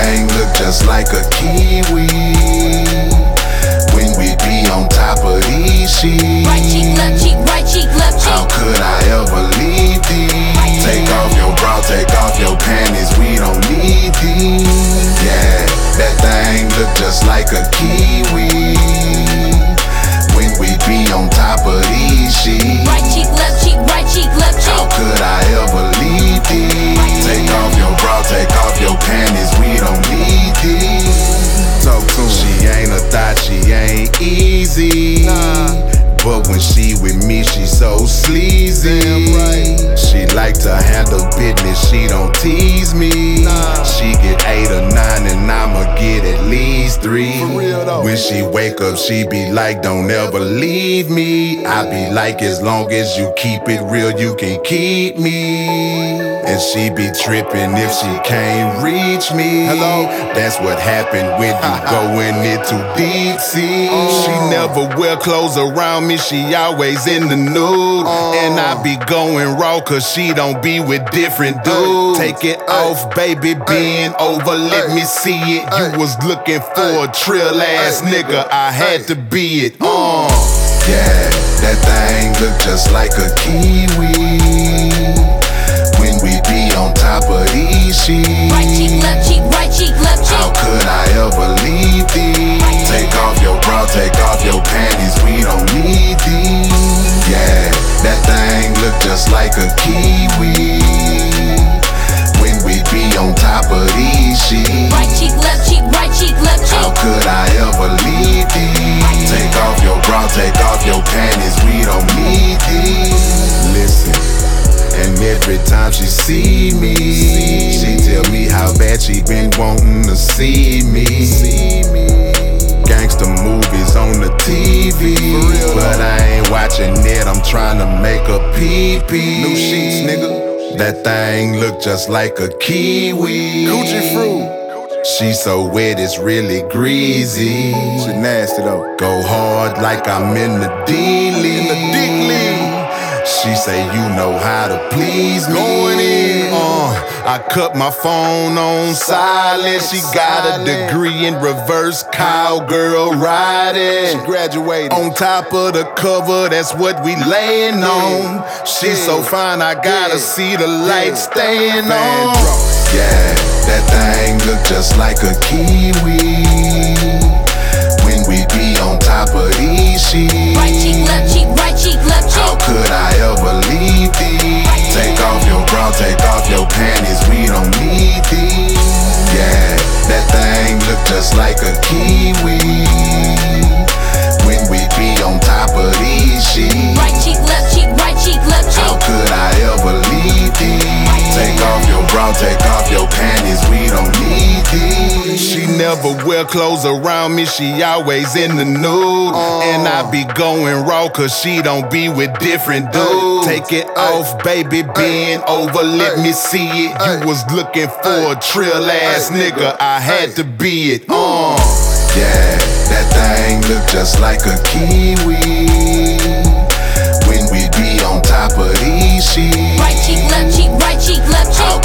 thing look just like a kiwi when we be on top of these sheets. Right cheek, left cheek, right cheek, left cheek. How could I ever leave these? Take off your bra, take off your panties, we don't need these. Yeah, that thing look just like a kiwi when we be on top of these sheets. Right cheek, left cheek, right cheek, left cheek. How could I ever leave these? Take off your bra, take off your panties, we don't need these. Talk to me. She ain't a thought, she ain't easy. But when she with me, she so sleazy. She like to handle business, she don't tease me. She get 8 or 9 and I'ma get at least 3. When she wake up, she be like, don't ever leave me. I be like, as long as you keep it real, you can keep me. And she be tripping if she can't reach me. Hello, that's what happened when you going into deep sea. She never wear clothes around me, she always in the nude. And I be going raw cause she don't be with different dudes. Take it off, baby, bend over, let me see it. You was looking for a trill ass nigga, I had to be it. Yeah, that thing look just like a kiwi when we be on top of these sheets. Right cheek, left cheek, right cheek, left cheek. How could I ever leave these? Take off your bra, take off your panties, we don't need these. Yeah, that thing look just like a kiwi when we be on top of these sheets. Right cheek, left cheek, right cheek, left cheek. How could I ever leave these? Take off your bra, take off your panties, we don't need these. Listen. And every time she see me, she tell me how bad she been wanting to see me. Gangsta movies on the TV, but I ain't watching it, I'm trying to make a pee-pee. New sheets, nigga. That thing look just like a kiwi. Coochie fruit. She so wet, it's really greasy. She nasty though. Go hard like I'm in the D-League. She say you know how to please me. Going in. I cut my phone on silent. She got a degree in reverse cowgirl riding. She graduated. On top of the cover, that's what we laying on. She so fine, I gotta see the light staying on. Yeah, that thing look just like a kiwi when we be on top of these sheets. Right cheek, left cheek, right cheek, left cheek. How could I ever leave these? Take off your bra, take off your panties, we don't need these. Yeah, that thing look just like a kiwi when we be on top of these sheets. Right cheek, left cheek, right cheek, left cheek. How could I ever leave these? Take off your bra, take off your panties, we don't need these. She never wear clothes around me, she always in the nude. And I be going raw cause she don't be with different dudes. Take it off, baby, bend over, let me see it. You was looking for a trill ass nigga, I had to be it. Yeah, that thing look just like a kiwi when we be on top of these sheets. Right cheek, left cheek, right cheek, left cheek. How